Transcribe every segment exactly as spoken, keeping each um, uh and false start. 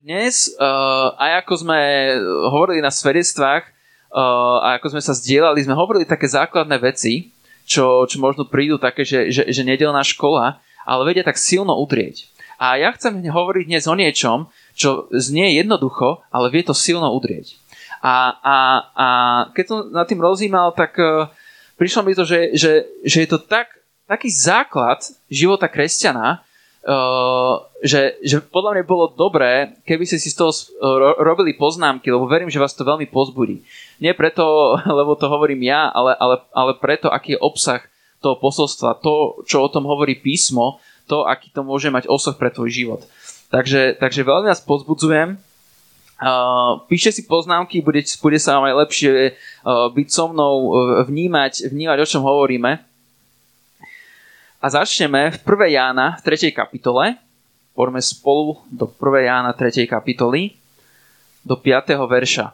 Dnes, uh, aj ako sme hovorili na svedectvách uh, a ako sme sa zdieľali, sme hovorili také základné veci, čo, čo možno prídu také, že, že, že nedeľná škola, ale vedia tak silno udrieť. A ja chcem hovoriť dnes o niečom, čo znie jednoducho, ale vie to silno udrieť. A, a, a keď som nad tým rozímal, tak uh, prišlo mi to, že, že, že je to tak, taký základ života kresťana, Uh, že, že podľa mňa bolo dobré, keby ste si z toho ro- robili poznámky, lebo verím, že vás to veľmi pozbudí. Nie preto, lebo to hovorím ja, ale, ale, ale preto, aký je obsah toho posolstva, to, čo o tom hovorí písmo, to, aký to môže mať osoh pre tvoj život. Takže, takže veľmi vás pozbudzujem. Uh, píšte si poznámky, bude, bude sa vám aj lepšie uh, byť so mnou, uh, vnímať, vnímať, o čom hovoríme. A začneme v prvej Jána v tretej kapitole. Poďme spolu do prvej Jána tretej kapitoly do piateho verša.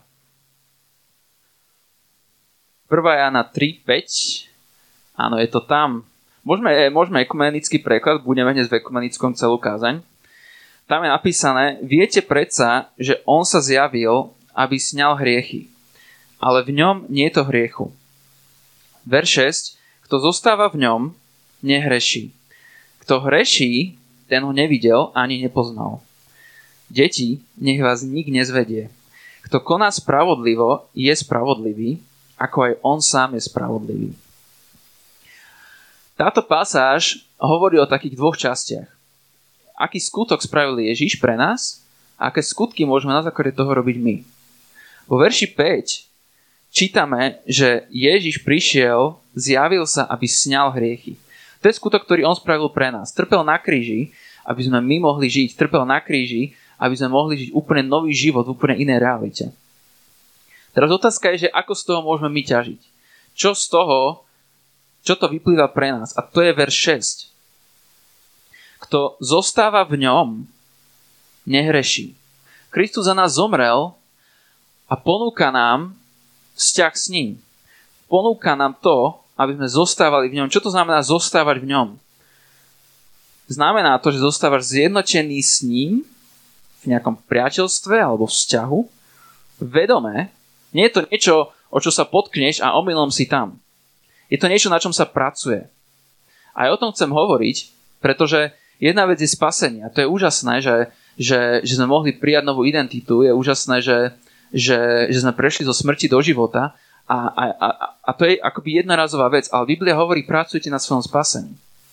prvá Jána tri päť. Áno, je to tam. Môžeme, môžeme ekumenický preklad, budeme dnes v ekumenickom celú kázaň. Tam je napísané: Viete predsa, že on sa zjavil, aby sňal hriechy. Ale v ňom nie je to hriechu. Verš šesť. Kto zostáva v ňom, nehreší. Kto hreší, ten ho nevidel ani nepoznal. Deti, nech vás nik nezvedie. Kto koná spravodlivo, je spravodlivý, ako aj on sám je spravodlivý. Táto pasáž hovorí o takých dvoch častiach. Aký skutok spravil Ježiš pre nás a aké skutky môžeme na základe toho robiť my. Vo verši päť čítame, že Ježiš prišiel, zjavil sa, aby sňal hriechy. To je skutok, ktorý on spravil pre nás. Trpel na kríži, aby sme my mohli žiť. Trpel na kríži, aby sme mohli žiť úplne nový život v úplne inej realite. Teraz otázka je, že ako z toho môžeme my ťažiť. Čo z toho, čo to vyplýva pre nás? A to je verš šesť. Kto zostáva v ňom, nehreší. Kristus za nás zomrel a ponúka nám vzťah s ním. Ponúka nám to, aby sme zostávali v ňom. Čo to znamená zostávať v ňom? Znamená to, že zostávaš zjednotený s ním v nejakom priateľstve alebo vzťahu, vedomé. Nie je to niečo, o čo sa potkneš a omylom si tam. Je to niečo, na čom sa pracuje. A ja o tom chcem hovoriť, pretože jedna vec je spasenie. A to je úžasné, že, že, že sme mohli prijať novú identitu. Je úžasné, že, že, že sme prešli zo smrti do života. A, a, a, a to je akoby jednorazová vec, ale Biblia hovorí, pracujte na svojom spasení.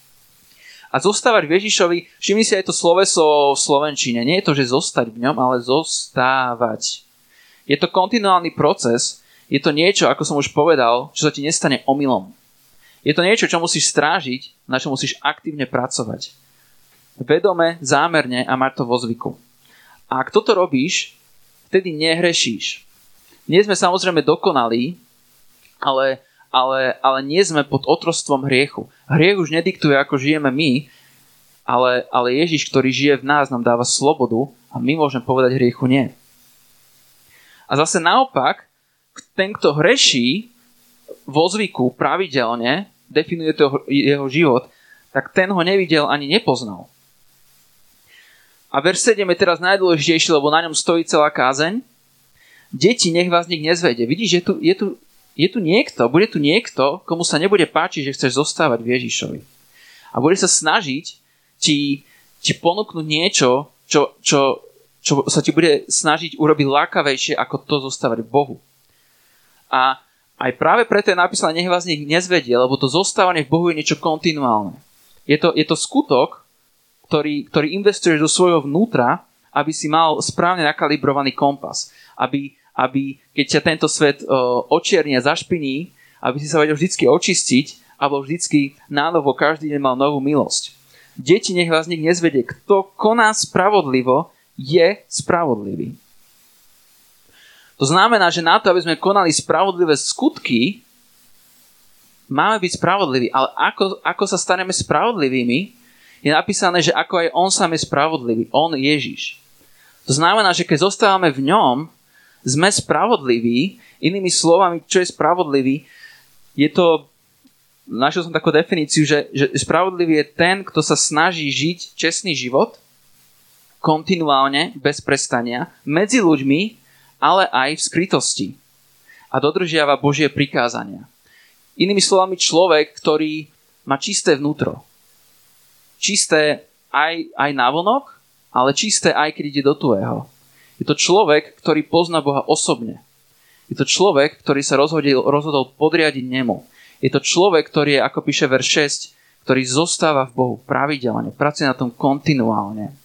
A zostávať v Ježišovi, všimni si aj to sloveso v slovenčine, nie je to, že zostať v ňom, ale zostávať. Je to kontinuálny proces, je to niečo, ako som už povedal, čo sa ti nestane omylom. Je to niečo, čo musíš strážiť, na čo musíš aktívne pracovať. Vedome, zámerne a mať to vo zvyku. A ak toto robíš, vtedy nehrešíš. Nie sme samozrejme dokonalí, ale, ale, ale nie sme pod otrostvom hriechu. Hriech už nediktuje, ako žijeme my, ale, ale Ježiš, ktorý žije v nás, nám dáva slobodu a my môžeme povedať hriechu nie. A zase naopak, ten, kto hreší vo zvyku pravidelne, definuje to jeho život, tak ten ho nevidel ani nepoznal. A verš sedem je teraz najdôležitejší, lebo na ňom stojí celá kázeň. Deti, nech vás nik nezvedie. Vidíš, je tu, je, tu, je tu niekto, bude tu niekto, komu sa nebude páčiť, že chceš zostávať v Ježišovi. A bude sa snažiť ti, ti ponúknuť niečo, čo, čo, čo sa ti bude snažiť urobiť lákavejšie, ako to zostávať v Bohu. A aj práve preto je napísané, nech vás nik nezvedie, lebo to zostávanie v Bohu je niečo kontinuálne. Je to, je to skutok, ktorý, ktorý investuješ do svojho vnútra, aby si mal správne nakalibrovaný kompas. Aby aby keď ťa tento svet uh, očierni a zašpiní, aby si sa vedel vždycky očistiť, alebo vždycky nánovo každý deň mal novú milosť. Deti, nech vás nik nezvedie. Kto koná spravodlivo, je spravodlivý. To znamená, že na to, aby sme konali spravodlivé skutky, máme byť spravodliví. Ale ako, ako sa staneme spravodlivými, je napísané, že ako aj on sám je spravodlivý. On, Ježiš. To znamená, že keď zostávame v ňom, sme spravodliví. Inými slovami, čo je spravodlivý, je to, našiel som takú definíciu, že, že spravodlivý je ten, kto sa snaží žiť čestný život, kontinuálne, bez prestania, medzi ľuďmi, ale aj v skrytosti. A dodržiava Božie prikázania. Inými slovami, človek, ktorý má čisté vnútro. Čisté aj, aj navonok, ale čisté aj keď ide do tuého. Je to človek, ktorý pozná Boha osobne. Je to človek, ktorý sa rozhodil, rozhodol podriadiť nemu. Je to človek, ktorý je, ako píše verš šesť, ktorý zostáva v Bohu pravidelne, pracuje na tom kontinuálne.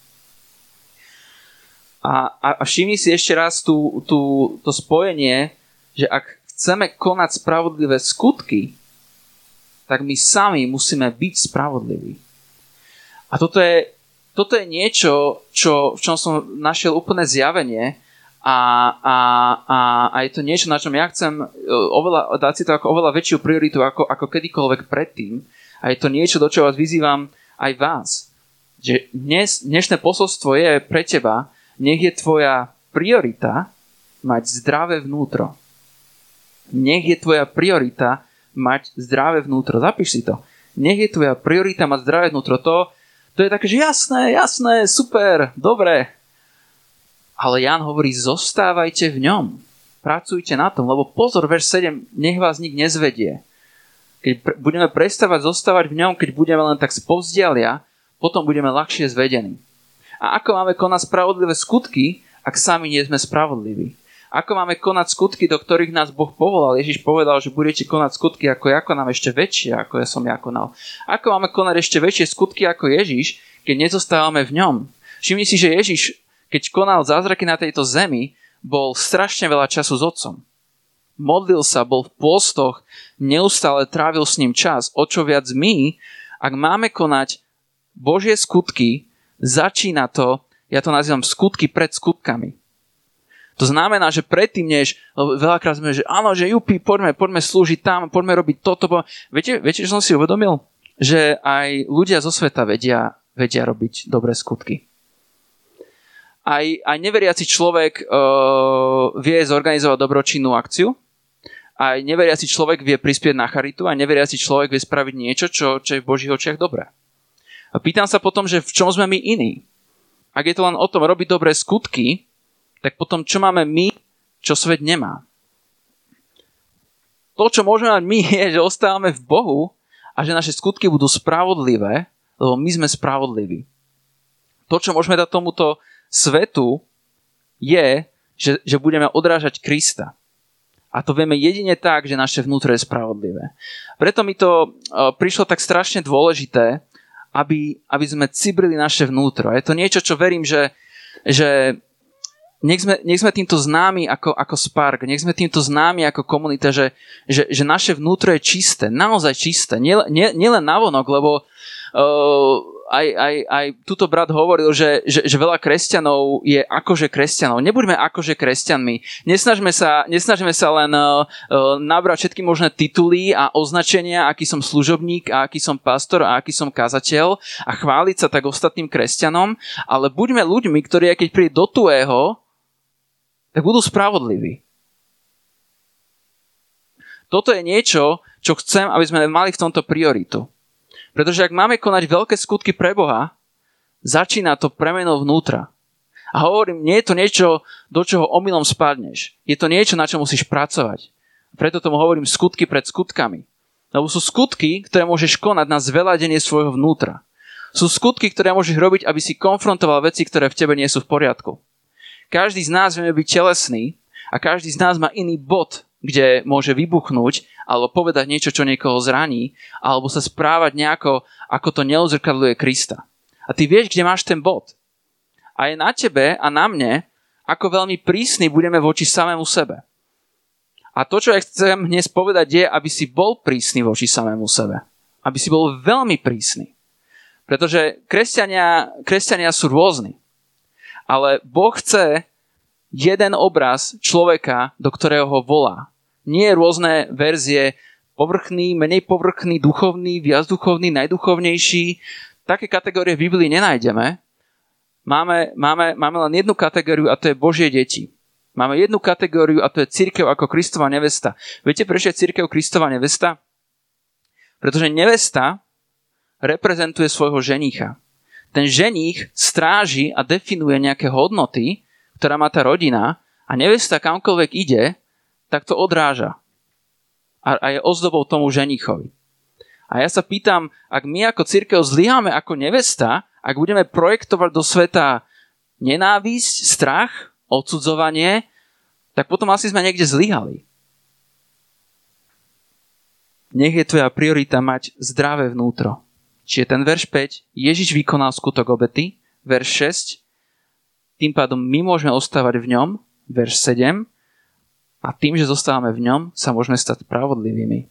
A, a, a všimni si ešte raz tú, tú, to spojenie, že ak chceme konať spravodlivé skutky, tak my sami musíme byť spravodliví. A toto je, toto je niečo, čo, v čom som našiel úplné zjavenie a, a, a, a je to niečo, na čom ja chcem oveľa, dať si to ako oveľa väčšiu prioritu ako, ako kedykoľvek predtým. A je to niečo, do čoho vás vyzývam aj vás. Že dnes, dnešné posolstvo je pre teba, nech je tvoja priorita mať zdravé vnútro. Nech je tvoja priorita mať zdravé vnútro. Zapíš si to. Nech je tvoja priorita mať zdravé vnútro. To, to je také, že jasné, jasné, super, dobre. Ale Ján hovorí, zostávajte v ňom. Pracujte na tom, lebo pozor, verš sedem, nech vás nik nezvedie. Keď pre, budeme prestávať zostávať v ňom, keď budeme len tak spovzdialia, potom budeme ľahšie zvedení. A ako máme konať spravodlivé skutky, ak sami nie sme spravodliví? Ako máme konať skutky, do ktorých nás Boh povolal? Ježiš povedal, že budete konať skutky, ako ja konám, ešte väčšie, ako ja som ja konal. Ako máme konať ešte väčšie skutky ako Ježiš, keď nezostávame v ňom? Všimni si, že Ježiš, keď konal zázraky na tejto zemi, bol strašne veľa času s Otcom. Modlil sa, bol v pôstoch, neustále trávil s ním čas. O čo viac my, ak máme konať Božie skutky, začína to, ja to nazývam skutky pred skutkami. To znamená, že predtým, než veľakrát sme, že áno, že jupi, poďme, poďme slúžiť tam, poďme robiť toto. Po... Viete, viete, že som si uvedomil? Že aj ľudia zo sveta vedia, vedia robiť dobré skutky. Aj, aj neveriaci človek uh, vie zorganizovať dobročinnú akciu. Aj neveriaci človek vie prispieť na charitu. Aj neveriaci človek vie spraviť niečo, čo, čo je v Božích očiach dobré. A pýtam sa potom, že v čom sme my iní? Ak je to len o tom robiť dobré skutky, tak potom čo máme my, čo svet nemá? To, čo môžeme mať my, je, že ostávame v Bohu a že naše skutky budú spravodlivé, lebo my sme spravodliví. To, čo môžeme dať tomuto svetu, je, že, že budeme odrážať Krista. A to vieme jedine tak, že naše vnútro je spravodlivé. Preto mi to uh, prišlo tak strašne dôležité, aby, aby sme cibrili naše vnútro. Je to niečo, čo verím, že, že nech, sme, nech sme týmto známi ako, ako Spark, nech sme týmto známi ako komunita, že, že, že naše vnútro je čisté, naozaj čisté. Nielen nie, nie navonok, lebo uh, aj, aj, aj tuto brat hovoril, že, že, že veľa kresťanov je akože kresťanov. Nebuďme akože kresťanmi. Nesnažme sa, nesnažme sa len uh, nabrať všetky možné tituly a označenia, aký som služobník, a aký som pastor, a aký som kazateľ a chváliť sa tak ostatným kresťanom, ale buďme ľuďmi, ktorí keď príde do tuého, tak budú spravodliví. Toto je niečo, čo chcem, aby sme mali v tomto prioritu. Pretože ak máme konať veľké skutky pre Boha, začína to premenou vnútra. A hovorím, nie je to niečo, do čoho omylom spadneš. Je to niečo, na čo musíš pracovať. Preto tomu hovorím skutky pred skutkami. Lebo sú skutky, ktoré môžeš konať na zveladenie svojho vnútra. Sú skutky, ktoré môžeš robiť, aby si konfrontoval veci, ktoré v tebe nie sú v poriadku. Každý z nás vieme byť telesný a každý z nás má iný bod, kde môže vybuchnúť alebo povedať niečo, čo niekoho zraní, alebo sa správať nejako, ako to neodzrkadľuje Krista. A ty vieš, kde máš ten bod. A je na tebe a na mne, ako veľmi prísni budeme voči samému sebe. A to, čo ja chcem dnes povedať, je, aby si bol prísny voči samému sebe. Aby si bol veľmi prísny. Pretože kresťania, kresťania sú rôzni. Ale Boh chce jeden obraz človeka, do ktorého ho volá. Nie rôzne verzie, povrchný, menej povrchný, duchovný, viac duchovný, najduchovnejší. Také kategórie v Biblii nenájdeme. Máme, máme, máme len jednu kategóriu a to je Božie deti. Máme jednu kategóriu a to je cirkev ako Kristova nevesta. Viete, prečo je cirkev Kristova nevesta? Pretože nevesta reprezentuje svojho ženícha. ten ženích stráži a definuje nejaké hodnoty, ktorá má tá rodina a nevesta kamkoľvek ide, tak to odráža. A, a je ozdobou tomu ženichovi. A ja sa pýtam, ak my ako cirkev zlyháme ako nevesta, ak budeme projektovať do sveta nenávisť, strach, odsudzovanie, tak potom asi sme niekde zlyhali. Nech je tvoja priorita mať zdravé vnútro. Čiže ten verš päť, Ježiš vykonal skutok obety, verš šesť, tým pádom my môžeme ostávať v ňom, verš sedem, a tým, že zostávame v ňom, sa môžeme stať spravodlivými.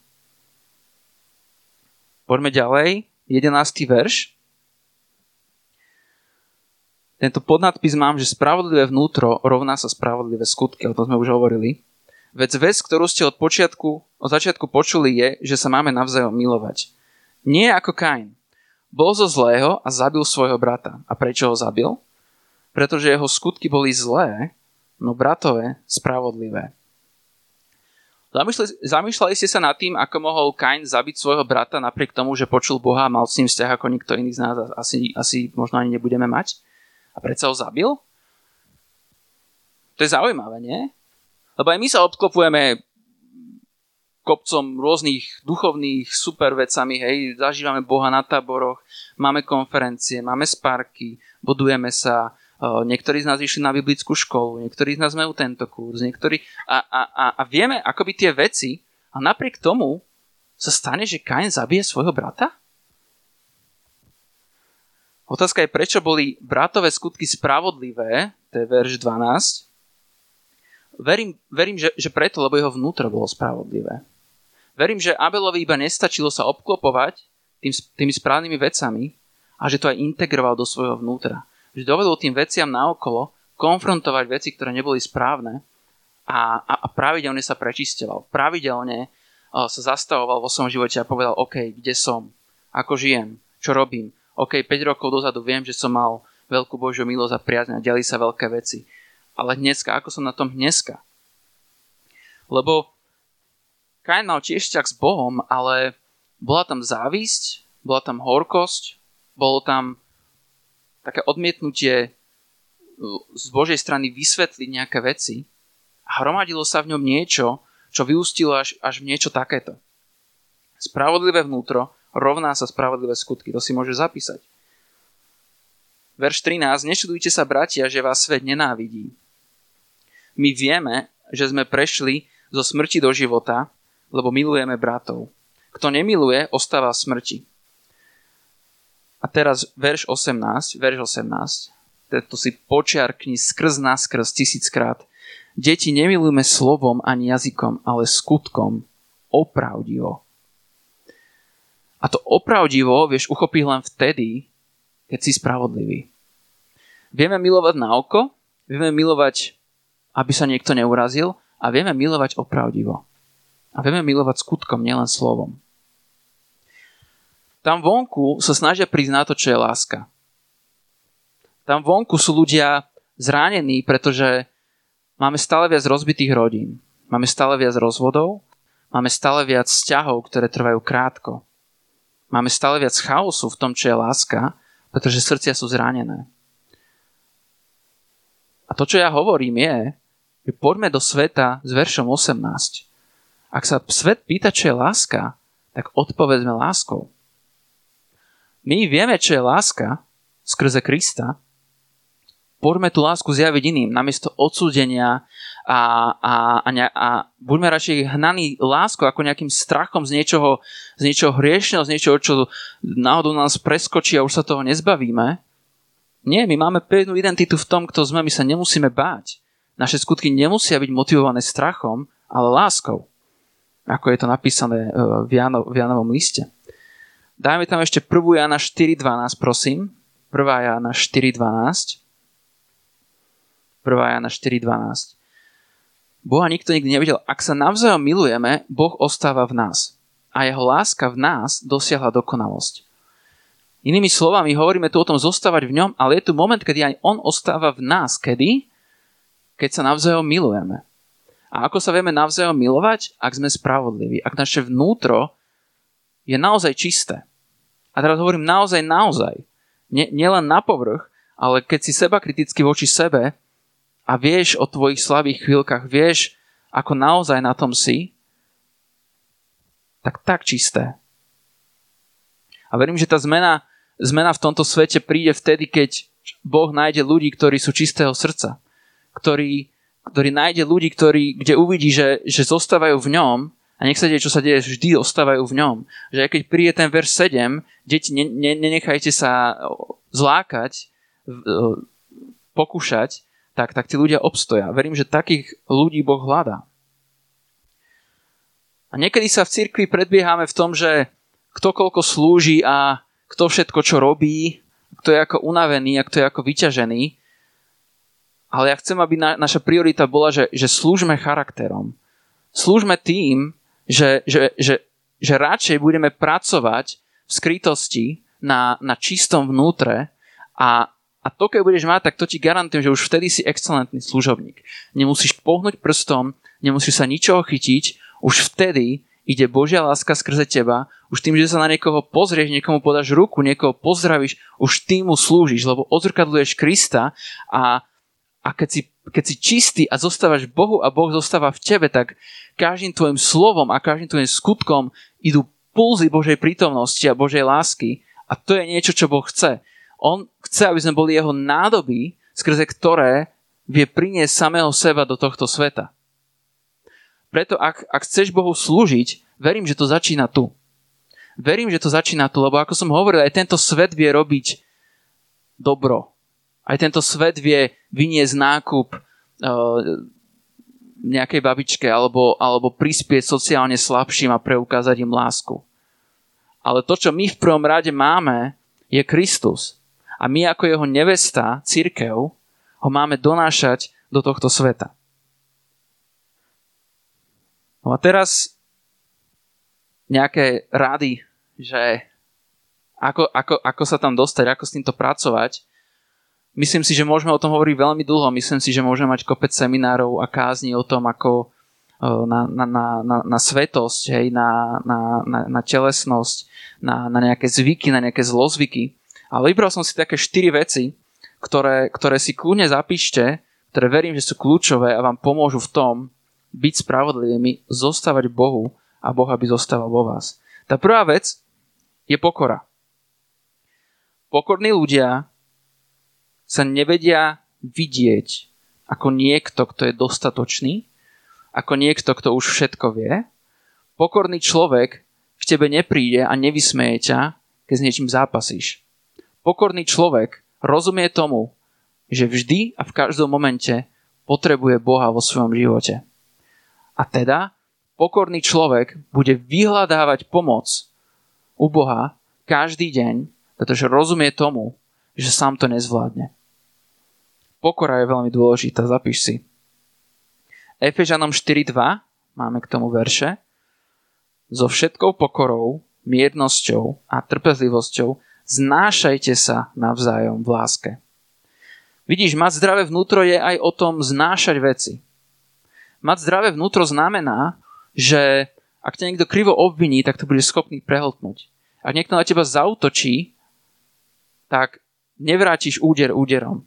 Poďme ďalej, jedenásty verš. Tento podnadpis mám, že spravodlivé vnútro rovná sa spravodlivé skutky, o tom sme už hovorili. Veď vec, ktorú ste od počiatku, od začiatku počuli, je, že sa máme navzájom milovať. Nie ako Kain. Bol zo zlého a zabil svojho brata. A prečo ho zabil? Pretože jeho skutky boli zlé, no bratové spravodlivé. Zamýšľali, zamýšľali ste sa nad tým, ako mohol Kain zabiť svojho brata napriek tomu, že počul Boha a mal s ním vzťah ako nikto iný z nás asi, asi možno ani nebudeme mať? A predsa ho zabil? To je zaujímavé, nie? Lebo aj my sa obklopujeme kopcom rôznych duchovných super vecami, hej, zažívame Boha na táboroch, máme konferencie, máme sparky, budujeme sa, niektorí z nás išli na biblickú školu, niektorí z nás majú tento kurz, niektorí a, a, a, a vieme akoby tie veci a napriek tomu sa stane, že Kain zabije svojho brata? Otázka je, prečo boli bratové skutky spravodlivé, to je verš dvanásť. Verím, verím že, že preto, lebo jeho vnútro bolo spravodlivé. Verím, že Abelovi iba nestačilo sa obklopovať tým, tými správnymi vecami a že to aj integroval do svojho vnútra. Že dovedol tým veciam naokolo konfrontovať veci, ktoré neboli správne a, a, a pravidelne sa prečisťoval. Pravidelne uh, sa zastavoval vo svojom živote a povedal, OK, kde som, ako žijem, čo robím. OK, päť rokov dozadu viem, že som mal veľkú Božiu milosť a priazň a diali sa veľké veci. Ale dneska, ako som na tom dneska? Lebo Kain mal tiež vzťah s Bohom, ale bola tam závisť, bola tam horkosť, bolo tam také odmietnutie z Božej strany vysvetliť nejaké veci a hromadilo sa v ňom niečo, čo vyústilo až, až v niečo takéto. Spravodlivé vnútro rovná sa spravodlivé skutky. To si môže zapísať. Verš trinásť. Nečudujte sa, bratia, že vás svet nenávidí. My vieme, že sme prešli zo smrti do života, lebo milujeme bratov. Kto nemiluje, ostáva v smrti. A teraz verš osemnásť. Verš osemnásť. To si počiarkni skrz naskrz tisíckrát. Deti, nemilujme slovom ani jazykom, ale skutkom. Opravdivo. A to opravdivo vieš uchopiť len vtedy, keď si spravodlivý. Vieme milovať na oko, vieme milovať, aby sa niekto neurazil, a vieme milovať opravdivo. A vieme milovať skutkom, nielen slovom. Tam vonku sa snažia priznať to, čo je láska. Tam vonku sú ľudia zranení, pretože máme stále viac rozbitých rodín. Máme stále viac rozvodov, máme stále viac vzťahov, ktoré trvajú krátko. Máme stále viac chaosu v tom, čo je láska, pretože srdcia sú zranené. A to, čo ja hovorím, je, že poďme do sveta s veršom osemnásť. Ak sa svet pýta, čo je láska, tak odpovedzme láskou. My vieme, čo je láska skrze Krista. Poďme tú lásku zjaviť iným, namiesto odsúdenia a, a, a, ne, a buďme radšej hnaní láskou ako nejakým strachom z niečoho, z niečoho hriešného, z niečoho, čo náhodou nás preskočí a už sa toho nezbavíme. Nie, my máme pevnú identitu v tom, kto sme, my sa nemusíme báť. Naše skutky nemusia byť motivované strachom, ale láskou. Ako je to napísané v, Jano, v Janovom liste. Dajme tam ešte prvú Jana štyri dvanásť, prosím. prvá Jana štyri dvanásť. prvá Jana štyri dvanásť. Boha nikto nikdy nevidel. Ak sa navzájom milujeme, Boh ostáva v nás. A jeho láska v nás dosiahla dokonalosť. Inými slovami, hovoríme tu o tom zostávať v ňom, ale je tu moment, kedy aj on ostáva v nás. Kedy? Keď sa navzájom milujeme. A ako sa vieme navzájom milovať? Ak sme spravodliví. Ak naše vnútro je naozaj čisté. A teraz hovorím naozaj, naozaj. Nie, nielen na povrch, ale keď si seba kriticky voči sebe a vieš o tvojich slabých chvíľkach, vieš, ako naozaj na tom si, tak tak čisté. A verím, že tá zmena, zmena v tomto svete príde vtedy, keď Boh nájde ľudí, ktorí sú čistého srdca. Ktorí, ktorí nájde ľudí, ktorí, kde uvidí, že, že zostávajú v ňom a nech sa deje, čo sa deje, vždy ostávajú v ňom. Že aj keď príde ten verš sedem, deti, ne, ne, nenechajte sa zlákať, pokúšať, tak, tak tí ľudia obstoja. Verím, že takých ľudí Boh hľadá. A niekedy sa v cirkvi predbiehame v tom, že kto koľko slúži a kto všetko čo robí, kto je ako unavený a kto je ako vyťažený. Ale ja chcem, aby na, naša priorita bola, že, že slúžme charakterom. Slúžme tým, že, že, že, že radšej budeme pracovať v skrytosti na, na čistom vnútre a, a to, keď budeš mať, tak to ti garantujem, že už vtedy si excelentný služobník. Nemusíš pohnúť prstom, nemusíš sa ničoho chytiť, už vtedy ide Božia láska skrze teba, už tým, že sa na niekoho pozrieš, niekomu podáš ruku, niekoho pozdravíš, už tým mu slúžiš, lebo odzrkadluješ Krista a, a keď, si, keď si čistý a zostávaš Bohu a Boh zostáva v tebe, tak každým tvojim slovom a každým tvojim skutkom idú pulzy Božej prítomnosti a Božej lásky a to je niečo, čo Boh chce. On chce, aby sme boli jeho nádoby, skrze ktoré vie priniesť samého seba do tohto sveta. Preto ak, ak chceš Bohu slúžiť, verím, že to začína tu. Verím, že to začína tu, lebo ako som hovoril, aj tento svet vie robiť dobro. Aj tento svet vie vyniesť nákup uh, nejakej babičke alebo, alebo prispieť sociálne slabším a preukázať im lásku. Ale to, čo my v prvom rade máme, je Kristus. A my ako jeho nevesta, cirkev, ho máme donášať do tohto sveta. No a teraz nejaké rady, že ako, ako, ako sa tam dostať, ako s týmto pracovať. Myslím si, že môžeme o tom hovoriť veľmi dlho. Myslím si, že môžeme mať kopec seminárov a kázni o tom, ako na, na, na, na, na svetosť, hej, na, na, na, na telesnosť, na, na nejaké zvyky, na nejaké zlozvyky. Ale vybral som si také štyri veci, ktoré, ktoré si kľudne zapíšte, ktoré verím, že sú kľúčové a vám pomôžu v tom, byť spravodlivými, zostávať Bohu a Boh, aby zostával vo vás. Tá prvá vec je pokora. Pokorní ľudia sa nevedia vidieť ako niekto, kto je dostatočný, ako niekto, kto už všetko vie. Pokorný človek k tebe nepríde a nevysmeje ťa, keď s niečím zápasíš. Pokorný človek rozumie tomu, že vždy a v každom momente potrebuje Boha vo svojom živote. A teda pokorný človek bude vyhľadávať pomoc u Boha každý deň, pretože rozumie tomu, že sám to nezvládne. Pokora je veľmi dôležitá, zapíš si. Efežanom štyri dva, máme k tomu verše. So všetkou pokorou, miernosťou a trpezlivosťou znášajte sa navzájom v láske. Vidíš, mať zdravé vnútro je aj o tom znášať veci. Mať zdravé vnútro znamená, že ak ťa niekto krivo obviní, tak to budeš schopný prehltnúť. Ak niekto na teba zaútočí, tak nevrátiš úder úderom.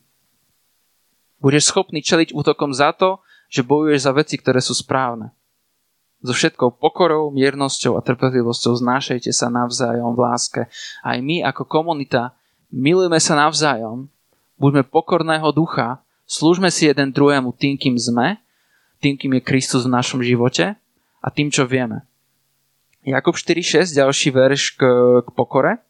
Budeš schopný čeliť útokom za to, že bojuješ za veci, ktoré sú správne. So všetkou pokorou, miernosťou a trpezlivosťou znášajte sa navzájom v láske. Aj my ako komunita milujeme sa navzájom, buďme pokorného ducha, slúžme si jeden druhému tým, kým sme, tým, kým je Kristus v našom živote a tým, čo vieme. Jakub štyri šesť, ďalší verš k, k pokore.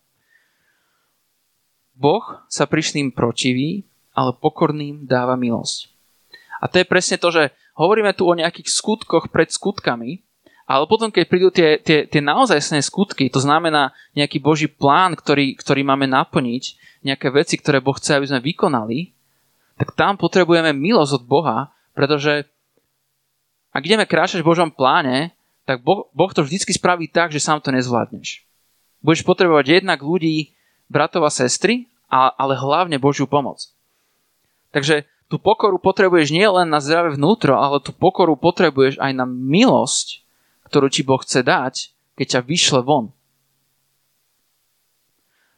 Boh sa pyšným protiví, ale pokorným dáva milosť. A to je presne to, že hovoríme tu o nejakých skutkoch pred skutkami, ale potom, keď prídu tie, tie, tie naozajstné skutky, to znamená nejaký Boží plán, ktorý, ktorý máme naplniť, nejaké veci, ktoré Boh chce, aby sme vykonali, tak tam potrebujeme milosť od Boha, pretože ak ideme kráčať v Božom pláne, tak boh, boh to vždycky spraví tak, že sám to nezvládneš. Budeš potrebovať jednak ľudí, bratov a sestry, ale hlavne Božiu pomoc. Takže tú pokoru potrebuješ nie len na zdravé vnútro, ale tú pokoru potrebuješ aj na milosť, ktorú ti Boh chce dať, keď ťa vyšle von.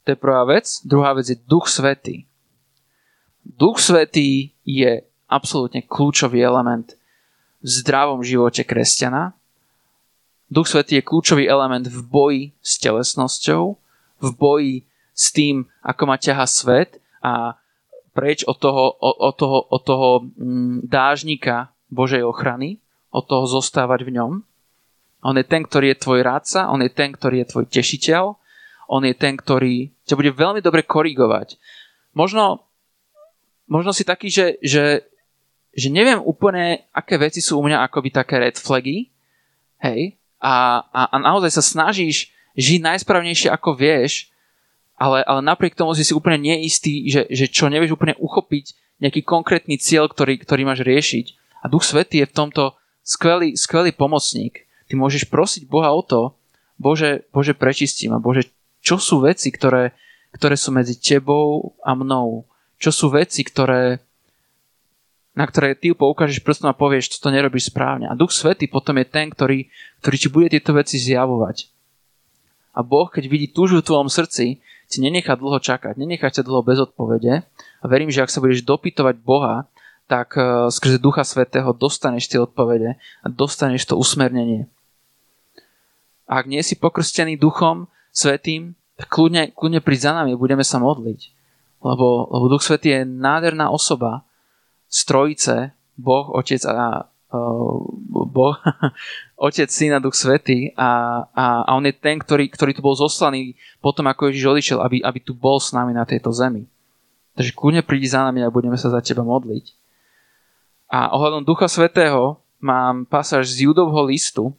To je prvá vec. Druhá vec je Duch Svätý. Duch Svätý je absolútne kľúčový element v zdravom živote kresťana. Duch Svätý je kľúčový element v boji s telesnosťou, v boji s tým, ako ma ťahá svet a preč od toho, od, od toho, od toho mm, dážnika Božej ochrany, od toho zostávať v ňom. On je ten, ktorý je tvoj rádca, on je ten, ktorý je tvoj tešiteľ, on je ten, ktorý ťa bude veľmi dobre korigovať. Možno, možno si taký, že, že, že neviem úplne, aké veci sú u mňa akoby také red flagy, hej, a, a, a naozaj sa snažíš žiť najsprávnejšie, ako vieš, ale, ale napriek tomu si si úplne neistý, že, že čo nevieš úplne uchopiť nejaký konkrétny cieľ, ktorý, ktorý máš riešiť. A Duch Svätý je v tomto skvelý, skvelý pomocník. Ty môžeš prosiť Boha o to, Bože, Bože, prečistím a Bože, čo sú veci, ktoré, ktoré sú medzi tebou a mnou? Čo sú veci, ktoré, na ktoré ty poukážeš prstom a povieš, toto nerobíš správne. A Duch Svätý potom je ten, ktorý, ktorý ti bude tieto veci zjavovať. A Boh, keď vidí túžbu v tvojom srdci, ti nenechá dlho čakať, nenechá ťa dlho bez odpovede. A verím, že ak sa budeš dopytovať Boha, tak uh, skrze Ducha Svätého dostaneš tie odpovede a dostaneš to usmernenie. A ak nie si pokrstený Duchom Svätým, tak kľudne, kľudne príď za nami, budeme sa modliť. Lebo, lebo Duch Svätý je nádherná osoba z Trojice, Boh, Otec a uh, Boh, Otec, Syn a Duch Svätý a, a, a on je ten, ktorý, ktorý tu bol zoslaný potom, ako Ježiš odišiel, aby, aby tu bol s nami na tejto zemi. Takže kľudne prídi za nami a budeme sa za teba modliť. A ohľadom Ducha Svätého mám pasáž z Judovho listu,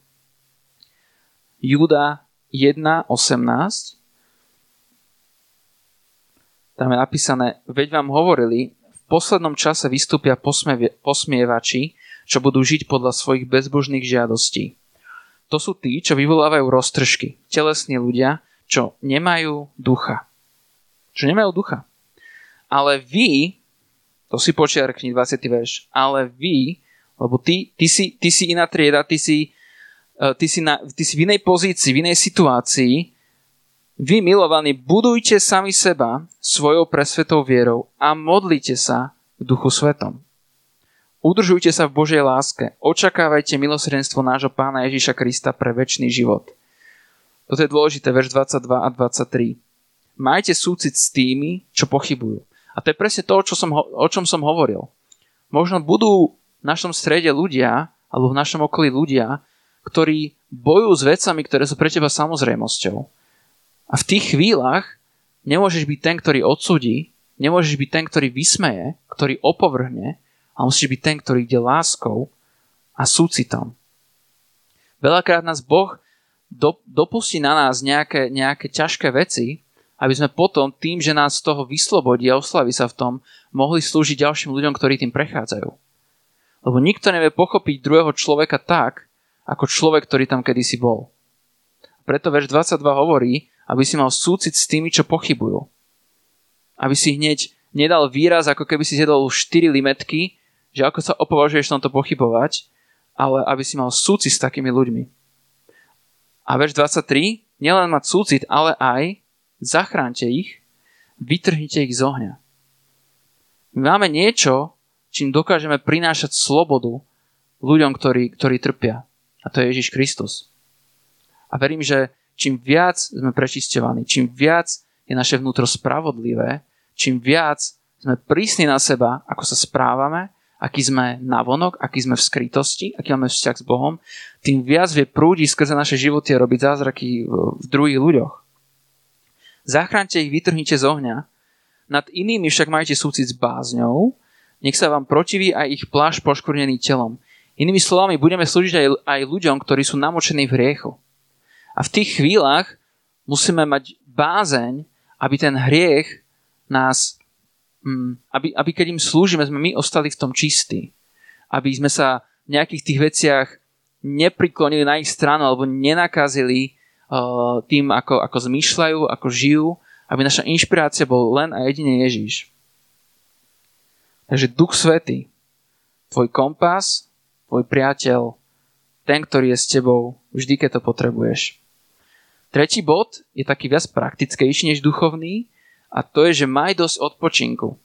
Juda jeden osemnásť. Tam je napísané, veď vám hovorili, v poslednom čase vystúpia posmie, posmievači, čo budú žiť podľa svojich bezbožných žiadostí. To sú tí, čo vyvolávajú roztržky, telesní ľudia, čo nemajú ducha. Čo nemajú ducha. Ale vy, to si počiarkni dvadsiaty verš, ale vy, lebo ty, ty, si, ty si iná trieda, ty si, ty, si na, ty si v inej pozícii, v inej situácii, vy, milovaní, budujte sami seba svojou presvetou vierou a modlite sa v Duchu Svetom. Udržujte sa v Božej láske, očakávajte milosrdenstvo nášho Pána Ježiša Krista pre večný život. Toto je dôležité, verš dvadsaťdva a dvadsaťtri. Majte súcit s tými, čo pochybujú. A to je presne to, čo som, o čom som hovoril. Možno budú v našom strede ľudia, alebo v našom okolí ľudia, ktorí bojujú s vecami, ktoré sú pre teba samozrejmosťou. A v tých chvíľach nemôžeš byť ten, ktorý odsúdi, nemôžeš byť ten, ktorý vysmeje, ktorý opovrhne, ale musíš byť ten, ktorý ide láskou a súcitom. Veľakrát nás Boh do, dopustí na nás nejaké, nejaké ťažké veci, aby sme potom tým, že nás z toho vyslobodí a oslaví sa v tom, mohli slúžiť ďalším ľuďom, ktorí tým prechádzajú. Lebo nikto nevie pochopiť druhého človeka tak, ako človek, ktorý tam kedysi bol. Preto verš dvadsaťdva hovorí, aby si mal súcit s tými, čo pochybujú. Aby si hneď nedal výraz, ako keby si zjedol štyri limetky, že ako sa opovažuješ na to pochybovať, ale aby si mal súcit s takými ľuďmi. A verš dvadsaťtri, nielen mať súcit, ale aj zachránte ich, vytrhnite ich z ohňa. My máme niečo, čím dokážeme prinášať slobodu ľuďom, ktorí, ktorí trpia. A to je Ježiš Kristus. A verím, že čím viac sme prečisťovaní, čím viac je naše vnútro spravodlivé, čím viac sme prísni na seba, ako sa správame, aký sme navonok, aký sme v skrytosti, aký máme vzťah s Bohom, tým viac vie prúdiť skrze naše životy a robiť zázraky v druhých ľuďoch. Zachránte ich, vytrhnite z ohňa, nad inými však majte súcit s bázňou, nech sa vám protiví aj ich plášť poškvrnený telom. Inými slovami, budeme slúžiť aj, aj ľuďom, ktorí sú namočení v hriechu. A v tých chvíľach musíme mať bázeň, aby ten hriech nás, aby, aby keď im slúžime, sme my ostali v tom čistí. Aby sme sa v nejakých tých veciach nepriklonili na ich stranu alebo nenakazili uh, tým, ako, ako zmýšľajú, ako žijú, aby naša inšpirácia bol len a jedine Ježiš. Takže Duch Svätý, tvoj kompas, tvoj priateľ, ten, ktorý je s tebou vždy, keď to potrebuješ. Tretí bod je taký viac praktickejší než duchovný a to je, že maj dosť odpočinku.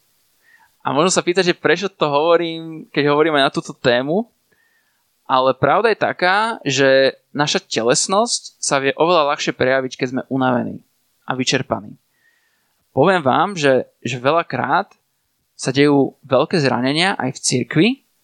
A možno sa pýtať, že prečo to hovorím, keď hovorím aj na túto tému, ale pravda je taká, že naša telesnosť sa vie oveľa ľahšie prejaviť, keď sme unavení a vyčerpaní. Poviem vám, že, že veľakrát sa dejú veľké zranenia aj v cirkvi,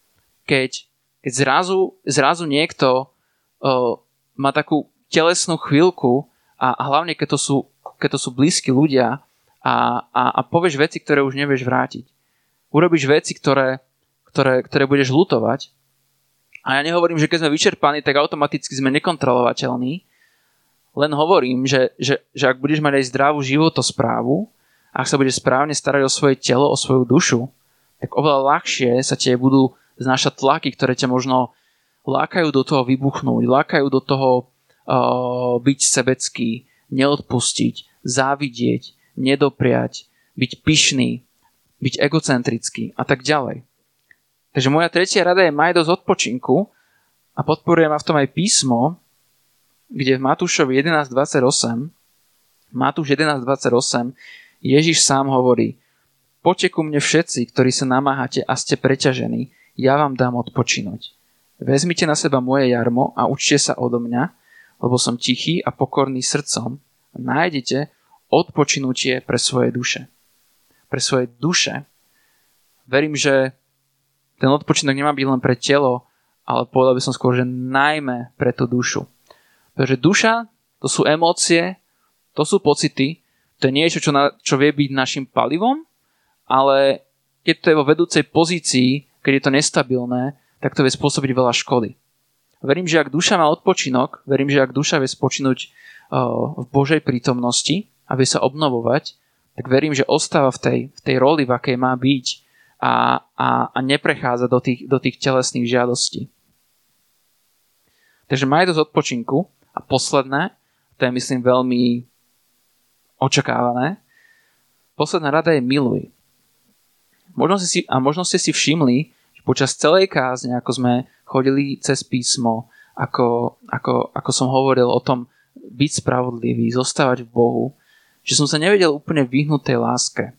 keď, keď zrazu, zrazu niekto uh, má takú telesnú chvíľku a, a hlavne keď to sú, keď to sú blízki ľudia a, a, a povieš veci, ktoré už nevieš vrátiť. Urobíš veci, ktoré, ktoré, ktoré budeš ľutovať. A ja nehovorím, že keď sme vyčerpaní, tak automaticky sme nekontrolovateľní. Len hovorím, že, že, že ak budeš mať aj zdravú životosprávu, ak sa budeš správne starať o svoje telo, o svoju dušu, tak oveľa ľahšie sa tie budú znášať tlaky, ktoré ťa možno lákajú do toho vybuchnúť, lákajú do toho uh, byť sebecký, neodpustiť, závidieť, nedopriať, byť pyšný, byť egocentrický a tak ďalej. Takže moja tretia rada je maj dosť odpočinku a podporuje ma v tom aj písmo, kde v Matúšovi jedenásť dvadsaťosem Matúš jedenásť dvadsaťosem Ježiš sám hovorí: Poďte ku mne všetci, ktorí sa namáhate a ste preťažení, ja vám dám odpočinúť. Vezmite na seba moje jarmo a učte sa odo mňa, lebo som tichý a pokorný srdcom a nájdete odpočinutie pre svoje duše. Pre svoje duše. Verím, že ten odpočinok nemá byť len pre telo, ale povedal by som skôr, že najmä pre tú dušu. Pretože duša, to sú emócie, to sú pocity, to je niečo, čo, na, čo vie byť našim palivom, ale keď to je vo vedúcej pozícii, keď je to nestabilné, tak to vie spôsobiť veľa škody. Verím, že ak duša má odpočinok, verím, že ak duša vie spočinúť uh, v Božej prítomnosti a vie sa obnovovať, tak verím, že ostáva v tej, v tej roli, v akej má byť a, a, a neprechádza do tých, do tých telesných žiadostí. Takže maj dosť odpočinku. A posledné, to je myslím veľmi očakávané, posledná rada je miluj. Možno si, a možno ste si všimli, že počas celej kázne, ako sme chodili cez písmo, ako, ako, ako som hovoril o tom byť spravodlivý, zostávať v Bohu, že som sa nevedel úplne vyhnúť tej láske.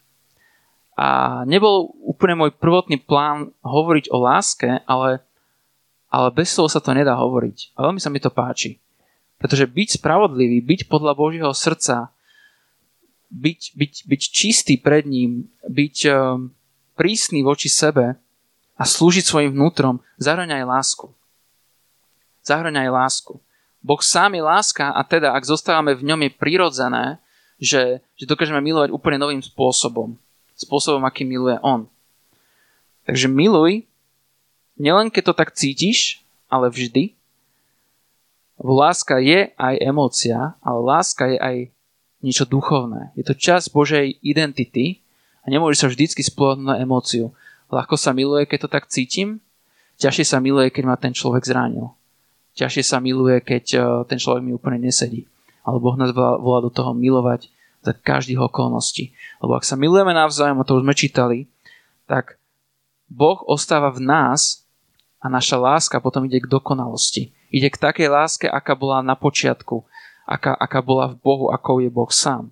A nebol úplne môj prvotný plán hovoriť o láske, ale, ale bez toho sa to nedá hovoriť. A veľmi sa mi to páči. Pretože byť spravodlivý, byť podľa Božieho srdca, byť, byť, byť čistý pred ním, byť um, prísny voči sebe a slúžiť svojim vnútrom, zahŕňa aj lásku. Zahŕňa aj lásku. Boh sám je láska a teda, ak zostávame v ňom, je prirodzené, že, že dokážeme milovať úplne novým spôsobom. Spôsobom, aký miluje on. Takže miluj, nielen keď to tak cítiš, ale vždy. Lebo láska je aj emócia, ale láska je aj niečo duchovné. Je to časť Božej identity a nemôže sa vždycky spoľahnúť na emóciu. Ľahko sa miluje, keď to tak cítim, ťažšie sa miluje, keď ma ten človek zranil. Ťažšie sa miluje, keď ten človek mi úplne nesedí. Ale Boh nás volá do toho milovať za každých okolností. Lebo ak sa milujeme navzájom, a to už sme čítali, tak Boh ostáva v nás a naša láska potom ide k dokonalosti. Ide k takej láske, aká bola na počiatku, aká, aká bola v Bohu, akou je Boh sám.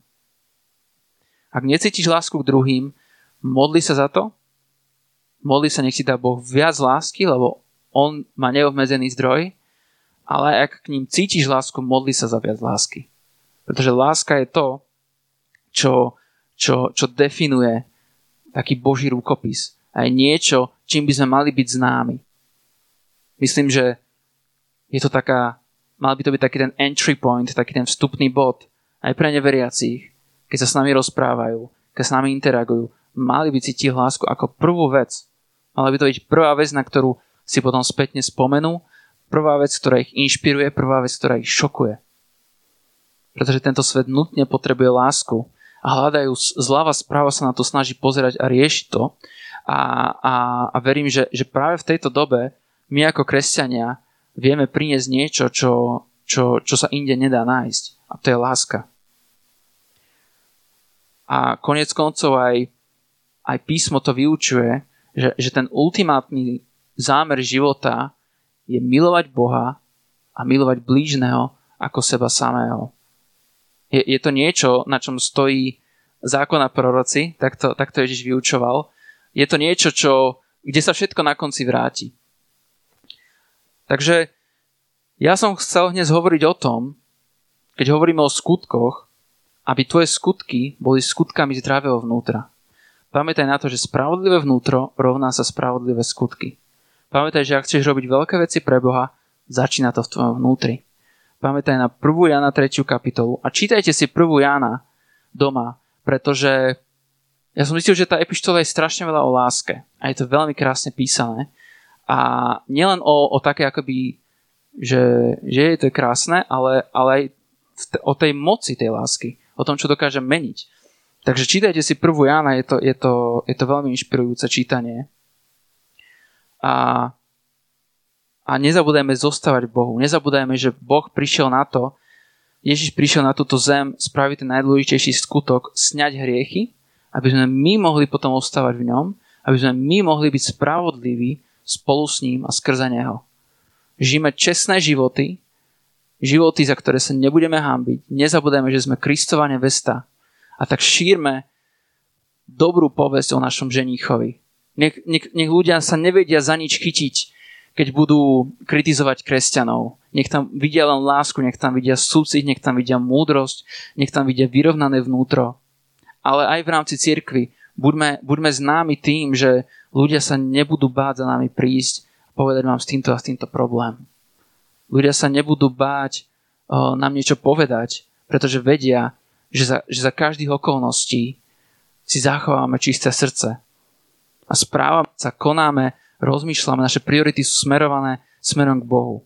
Ak necítiš lásku k druhým, modli sa za to, modli sa, nech ti dá Boh viac lásky, lebo on má neobmedzený zdroj, ale ak k ním cítiš lásku, modli sa za viac lásky. Pretože láska je to, čo, čo, čo definuje taký Boží rukopis. A je niečo, čím by sme mali byť známi. Myslím, že je to taká, mal by to byť taký ten entry point, taký ten vstupný bod aj pre neveriacich, keď sa s nami rozprávajú, keď s nami interagujú. Mali by cítiť lásku ako prvú vec. Mala by to byť prvá vec, na ktorú si potom spätne spomenú, prvá vec, ktorá ich inšpiruje, prvá vec, ktorá ich šokuje. Pretože tento svet nutne potrebuje lásku a hľadajú zľava správa sa na to snaží pozerať a riešiť to. A, a, a verím, že, že práve v tejto dobe my ako kresťania vieme priniesť niečo, čo, čo, čo sa inde nedá nájsť. A to je láska. A koniec koncov aj, aj písmo to vyučuje, že, že ten ultimátny zámer života je milovať Boha a milovať blížneho ako seba samého. Je, je to niečo, na čom stojí zákon a proroci, tak to, tak to Ježiš vyučoval. Je to niečo, čo, kde sa všetko na konci vráti. Takže ja som chcel dnes hovoriť o tom, keď hovoríme o skutkoch, aby tvoje skutky boli skutkami zdravého vnútra. Pamätaj na to, že spravodlivé vnútro rovná sa spravodlivé skutky. Pamätaj, že ak chceš robiť veľké veci pre Boha, začína to v tvojom vnútri. Pamätaj na prvú Jána tretiu kapitolu a čítajte si prvú Jána doma, pretože ja som myslel, že tá epištola je strašne veľa o láske a je to veľmi krásne písané a nielen o, o také akoby, že, že je to krásne, ale, ale aj o tej moci tej lásky, o tom, čo dokáže meniť. Takže čítajte si prvú Jána, je to, je to, je to veľmi inšpirujúce čítanie. A, a nezabúdajme zostávať v Bohu. Nezabúdajme, že Boh prišiel na to, Ježiš prišiel na túto zem spraviť ten najdôležitejší skutok, sňať hriechy, aby sme my mohli potom ostávať v ňom, aby sme my mohli byť spravodliví spolu s ním a skrze neho. Žijeme čestné životy, životy, za ktoré sa nebudeme hanbiť. Nezabúdajme, že sme Kristova nevesta. A tak šírme dobrú povesť o našom ženíchovi. Nech, nech, nech ľudia sa nevedia za nič chytiť, keď budú kritizovať kresťanov. Nech tam vidia len lásku, nech tam vidia súcit, nech tam vidia múdrosť, nech tam vidia vyrovnané vnútro. Ale aj v rámci cirkvi buďme, buďme známi tým, že ľudia sa nebudú báť za nami prísť a povedať vám s týmto a s týmto problém. Ľudia sa nebudú báť o, nám niečo povedať, pretože vedia, že za, že za každých okolností si zachováme čisté srdce. A správame sa, konáme, rozmýšľame, naše priority sú smerované smerom k Bohu.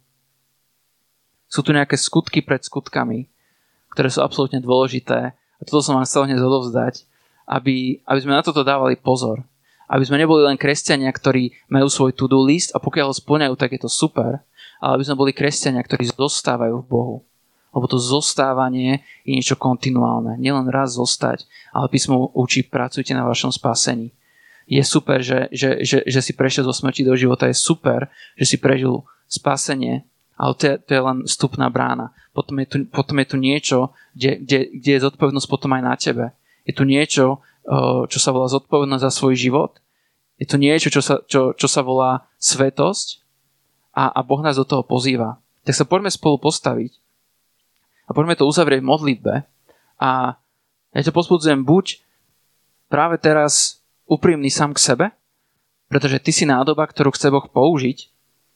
Sú tu nejaké skutky pred skutkami, ktoré sú absolútne dôležité. A toto som vám chcel hneď odovzdať, aby, aby sme na toto dávali pozor. Aby sme neboli len kresťania, ktorí majú svoj to-do list a pokiaľ ho spĺňajú, tak je to super. Ale aby sme boli kresťania, ktorí zostávajú v Bohu. Lebo to zostávanie je niečo kontinuálne. Nielen raz zostať, ale písmo učí, pracujte na vašom spasení. Je super, že, že, že, že si prešiel zo smrti do života. Je super, že si prežil spasenie. Ale to je, to je len vstupná brána. Potom je tu, potom je tu niečo, kde, kde, kde je zodpovednosť potom aj na tebe. Je tu niečo, čo sa volá zodpovednosť za svoj život. Je tu niečo, čo sa, čo, čo sa volá svetosť. A, a Boh nás do toho pozýva. Tak sa poďme spolu postaviť. A poďme to uzavrieť v modlitbe. A ja ťa pozbudzujem, buď práve teraz úprimný sám k sebe, pretože ty si nádoba, ktorú chce Boh použiť.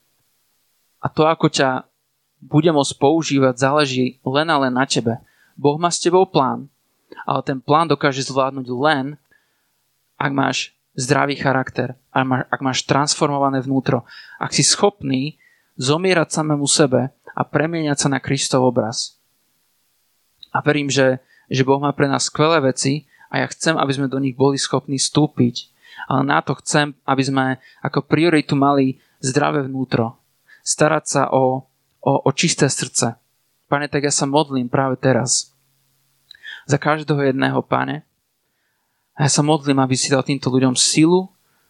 A to, ako ťa bude môcť používať, záleží len a len na tebe. Boh má s tebou plán, ale ten plán dokáže zvládnuť len, ak máš zdravý charakter, ak máš, ak máš transformované vnútro, ak si schopný zomierať samému sebe a premieňať sa na Kristov obraz. A verím, že, že Boh má pre nás skvelé veci a ja chcem, aby sme do nich boli schopní vstúpiť. Ale na to chcem, aby sme ako prioritu mali zdravé vnútro. Starať sa o, o, o čisté srdce. Pane, tak ja sa modlím práve teraz za každého jedného, Pane. A ja sa modlím, aby si dal týmto ľuďom silu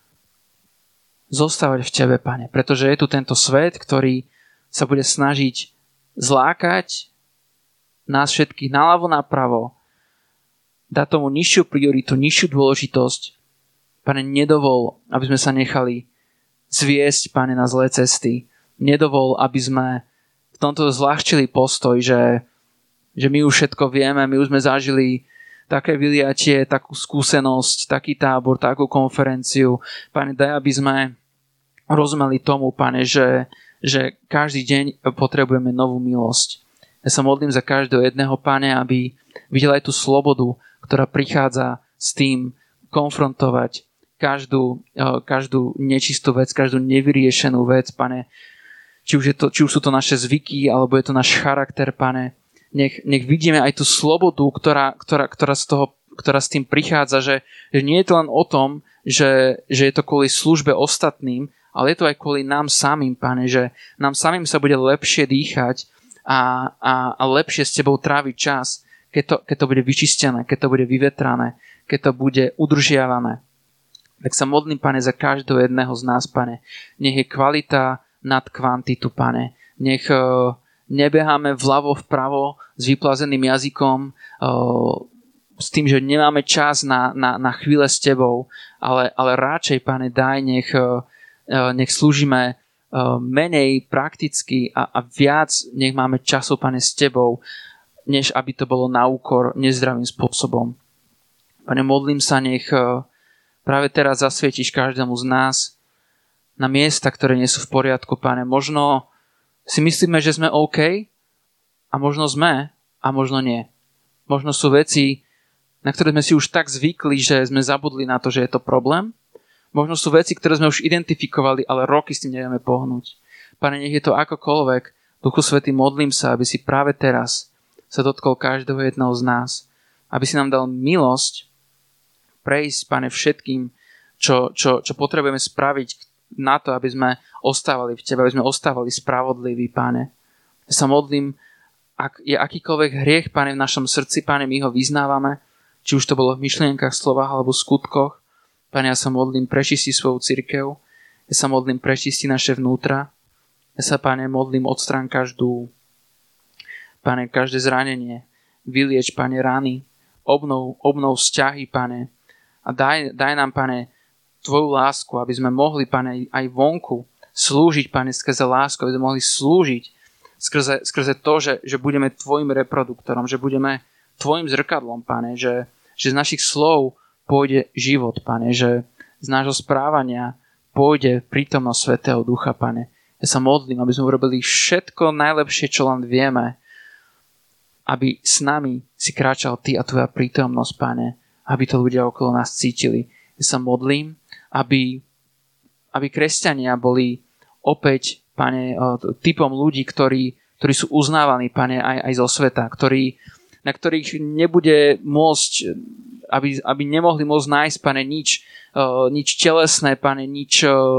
zostávať v Tebe, Pane. Pretože je tu tento svet, ktorý sa bude snažiť zlákať nás všetkých naľavo napravo, dá tomu nižšiu prioritu, nižšiu dôležitosť. Pane, nedovol, aby sme sa nechali zviesť, Pane, na zlé cesty. Nedovol, aby sme v tomto zľahčili postoj, že, že my už všetko vieme, my už sme zažili také vyliatie, takú skúsenosť, taký tábor, takú konferenciu. Pane, daj, aby sme rozumeli tomu, Pane, že, že každý deň potrebujeme novú milosť. Ja sa modlím za každého jedného, Pane, aby videl aj tú slobodu, ktorá prichádza s tým konfrontovať každú, každú nečistú vec, každú nevyriešenú vec, Pane. Či už, je to, či už sú to naše zvyky, alebo je to náš charakter, Pane. Nech, nech vidíme aj tú slobodu, ktorá, ktorá, ktorá, z toho, ktorá s tým prichádza, že, že nie je to len o tom, že, že je to kvôli službe ostatným, ale je to aj kvôli nám samým, Pane, že nám samým sa bude lepšie dýchať a, a, a lepšie s Tebou tráviť čas, keď to, keď to bude vyčistené, keď to bude vyvetrané, keď to bude udržiavané. Tak sa modlím, Pane, za každého jedného z nás, Pane. Nech je kvalita nad kvantitu, Pane. Nech, nebeháme vľavo vpravo s vyplazeným jazykom, s tým, že nemáme čas na, na, na chvíle s tebou, ale, ale radšej, Pane, daj, nech, nech slúžime menej prakticky a, a viac nech máme času, Pane, s tebou, než aby to bolo na úkor nezdravým spôsobom. Pane, modlím sa, nech práve teraz zasvietiš každému z nás na miesta, ktoré nie sú v poriadku, Pane. Možno si myslíme, že sme OK a možno sme a možno nie. Možno sú veci, na ktoré sme si už tak zvykli, že sme zabudli na to, že je to problém. Možno sú veci, ktoré sme už identifikovali, ale roky s tým nevieme pohnúť. Pane, nech je to akokoľvek. Duchu Svätý, modlím sa, aby si práve teraz sa dotkol každého jedného z nás. Aby si nám dal milosť prejsť, Pane, všetkým, čo, čo, čo potrebujeme spraviť na to, aby sme ostávali v Tebe, aby sme ostávali spravodliví, Pane. Ja sa modlím, ak je akýkoľvek hriech, Pane, v našom srdci, Pane, my ho vyznávame, či už to bolo v myšlienkach, slovách alebo skutkoch. Pane, ja sa modlím, prečisti svoju cirkev, ja sa modlím, prečisti naše vnútra, ja sa, Pane, modlím, odstrán každú, Pane, každé zranenie, vylieč, Pane, rany, obnov, obnov vzťahy, Pane, a daj, daj nám, Pane, Tvoju lásku, aby sme mohli, Pane, aj vonku slúžiť, Pane, skrze lásku, aby sme mohli slúžiť skrze, skrze to, že, že budeme Tvojim reproduktorom, že budeme Tvojim zrkadlom, Pane, že, že z našich slov pôjde život, Pane, že z nášho správania pôjde prítomnosť Svätého Ducha, Pane. Ja sa modlím, aby sme urobili všetko najlepšie, čo len vieme, aby s nami si kráčal Ty a Tvoja prítomnosť, Pane, aby to ľudia okolo nás cítili. Ja sa modlím, aby, aby kresťania boli opäť, Pane, typom ľudí, ktorí, ktorí sú uznávaní, Pane, aj, aj zo sveta, ktorí, na ktorých nebude môcť, aby, aby nemohli môcť nájsť, Pane, nič, uh, nič telesné, Pane, nič, uh,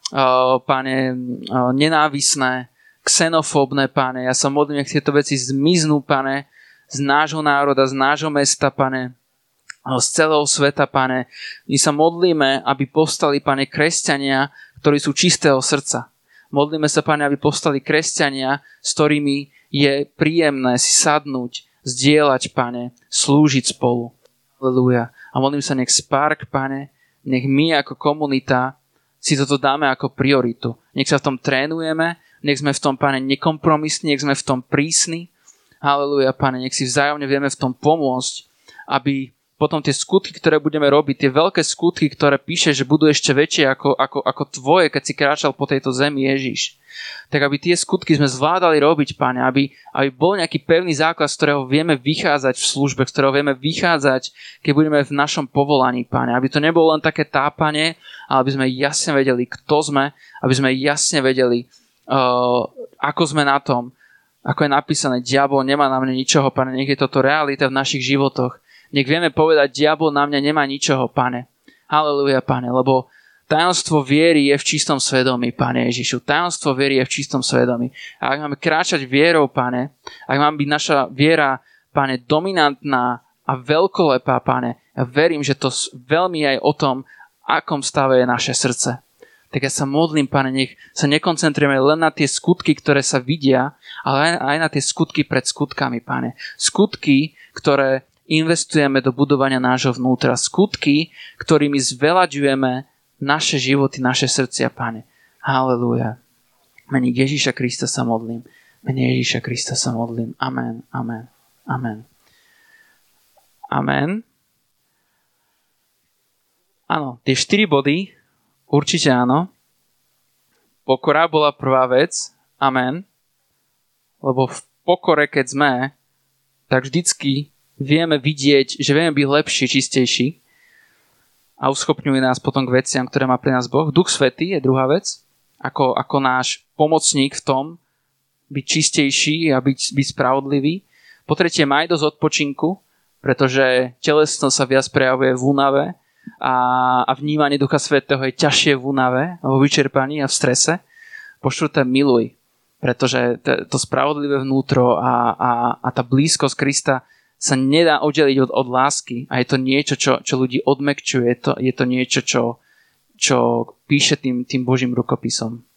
Pane, uh, nenávisné, xenofóbne, Pane. Ja sa modlím, nech tieto veci zmiznú, Pane, z nášho národa, z nášho mesta, Pane, z celého sveta, Pane. My sa modlíme, aby povstali, Pane, kresťania, ktorí sú čistého srdca. Modlíme sa, Pane, aby povstali kresťania, s ktorými je príjemné si sadnúť, zdieľať, Pane, slúžiť spolu. Aleluja. A modlím sa, nech Spark, Pane, nech my ako komunita si toto dáme ako prioritu. Nech sa v tom trénujeme, nech sme v tom, Pane, nekompromisní, nech sme v tom prísni. Aleluja, Pane, nech si vzájomne vieme v tom pomôcť, aby potom tie skutky, ktoré budeme robiť, tie veľké skutky, ktoré píše, že budú ešte väčšie ako, ako, ako tvoje, keď si kráčal po tejto zemi, Ježiš. Tak aby tie skutky sme zvládali robiť, Pane, aby, aby bol nejaký pevný základ, z ktorého vieme vychádzať v službe, z ktorého vieme vychádzať, keď budeme v našom povolaní, Pane. Aby to nebolo len také tápanie, ale aby sme jasne vedeli, kto sme, aby sme jasne vedeli, uh, ako sme na tom, ako je napísané, diabol nemá na mne ničoho, Pane, nech je toto realita v našich životoch. Nech vieme povedať, diabol na mňa nemá ničoho, Pane. Halelúja, Pane, lebo tajomstvo viery je v čistom svedomí, Pane Ježišu. Tajomstvo viery je v čistom svedomí. A ak máme kráčať vierou, Pane, ak máme byť naša viera, Pane, dominantná a veľkolepá, Pane, ja verím, že to veľmi aj o tom, akom stave je naše srdce. Tak ja sa modlím, Pane, nech sa nekoncentrujeme len na tie skutky, ktoré sa vidia, ale aj na tie skutky pred skutkami, Pane. Skutky, ktoré investujeme do budovania nášho vnútra. Skutky, ktorými zvelaďujeme naše životy, naše srdcia, Pane. Halelúja. Mene Ježíša Krista sa modlím. Mene Ježíša Krista sa modlím. Amen, amen, amen. Amen. Áno, tie štyri body, určite áno. Pokora bola prvá vec. Amen. Lebo v pokore, keď sme, tak vždycky vieme vidieť, že vieme byť lepší, čistejší a uschopňuje nás potom k veciam, ktoré má pre nás Boh. Duch Svätý je druhá vec, ako, ako náš pomocník v tom byť čistejší a byť, byť spravodlivý. Po tretie, maj dosť odpočinku, pretože telesno sa viac prejavuje v únave a, a vnímanie Ducha Svätého je ťažšie v únave, vo vyčerpaní a v strese. Po štvrté, miluj, pretože to, to spravodlivé vnútro a, a, a tá blízkosť Krista sa nedá oddeliť od, od lásky a je to niečo, čo, čo ľudí odmäkčuje, je to, je to niečo, čo, čo píše tým, tým Božím rukopisom.